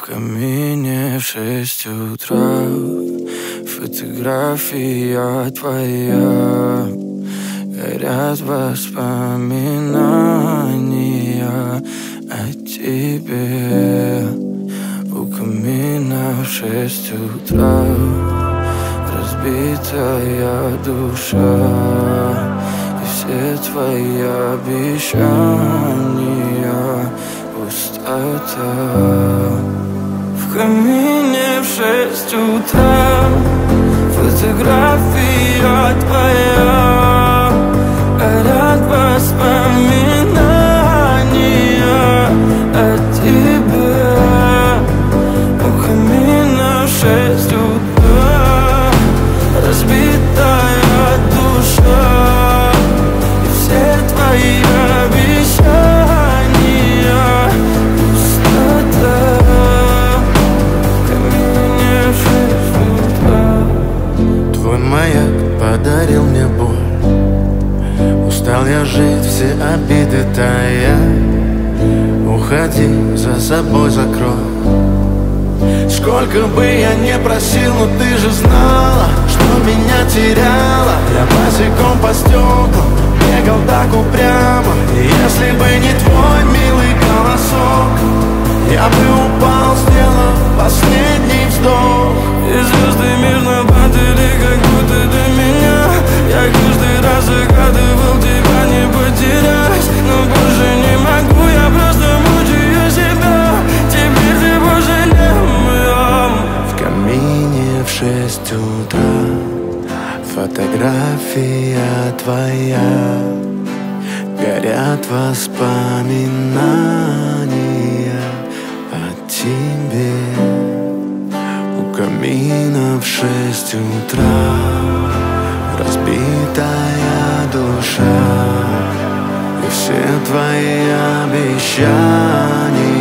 камине в 6 утра фотография твоя. Горят воспоминания о тебе. У камина в 6 утра разбитая душа, и все твои обещания пустота. В камине в 6 утра фотография твоя. Горят воспоминания о тебе. У камина в 6 утра разбитая душа, и все твои обещания пустота. В камине в 6 утра. Твой маяк подарил мне боль. Устал я жить, все обиды тая. Уходи, за собой закрой. Сколько бы я не просил, но ты же знала, что меня теряла. Я босиком по стеклам бегал так упрямо. И если бы не твой милый голосок, я бы упал, сделав последний вздох. И звезды мирно падали, как будто до меня. Я каждый раз загадывал тебя не потерять, но больше не могу, я просто мучаю себя. Теперь ты больше не моя. В камине в 6 утра фотография твоя. Горят воспоминания о тебе. У камина в 6 утра разбитая душа, и все твои обещания